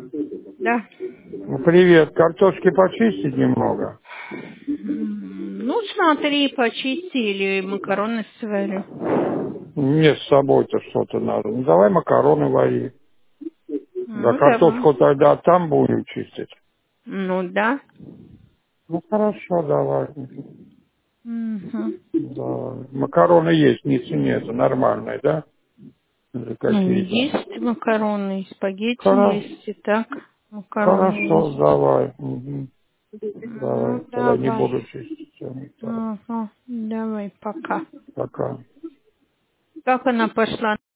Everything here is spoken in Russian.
Да. Ну, привет. Картошки почистить немного? Ну, смотри, почистили, макароны сварю. Мне с собой-то что-то надо. Ну, давай макароны вари. Да Ну, давай. картошку тогда там будем чистить. Ну, да. Ну, хорошо, давай. Угу. Давай. Макароны есть, ницы нету, нормальные, да? Или Ну, какие-то? есть макароны, и спагетти Хорошо, есть, и так макароны хорошо, есть. давай. Мгм. Ну, Давай, тогда не давай. буду чистить. Всё, так, Ага, давай, пока. пока. Как она пошла?